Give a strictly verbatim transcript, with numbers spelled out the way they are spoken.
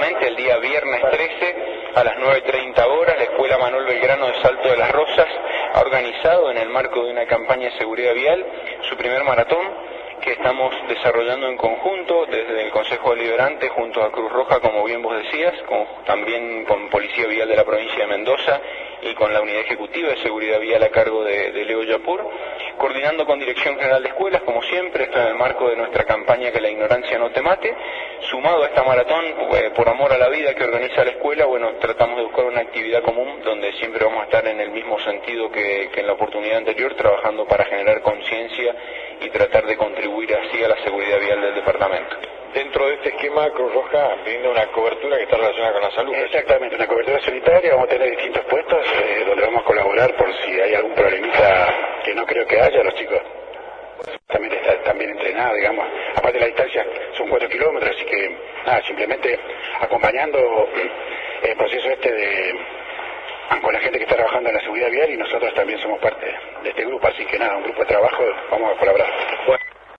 Exactamente, el día viernes trece a las nueve treinta horas, la Escuela Manuel Belgrano de Salto de las Rosas ha organizado en el marco de una campaña de seguridad vial su primer maratón, que estamos desarrollando en conjunto desde el Consejo Deliberante junto a Cruz Roja, como bien vos decías, con, también con Policía Vial de la provincia de Mendoza y con la Unidad Ejecutiva de Seguridad Vial a cargo de, de Leo Yapur, coordinando con Dirección General de Escuelas, como siempre, esto en el marco de nuestra campaña Que la ignorancia no te mate. Sumado a esta maratón, eh, por amor a la vida que organiza la escuela, bueno, tratamos de buscar una actividad común donde siempre vamos a estar en el mismo sentido que, que en la oportunidad anterior, trabajando para generar conciencia y tratar de contribuir así a la seguridad vial del departamento. Dentro de este esquema, Cruz Roja brinda una cobertura que está relacionada con la salud. Exactamente, una cobertura sanitaria. Vamos a tener distintos puestos eh, donde vamos a colaborar por si hay algún problemita, que no creo que haya. Los chicos también están, están bien entrenados, digamos. Aparte de la distancia, son cuatro kilómetros, así que nada, simplemente acompañando el proceso este de con la gente que está trabajando en la seguridad vial, y nosotros también somos parte de este grupo, así que nada, un grupo de trabajo, vamos a colaborar. Bueno.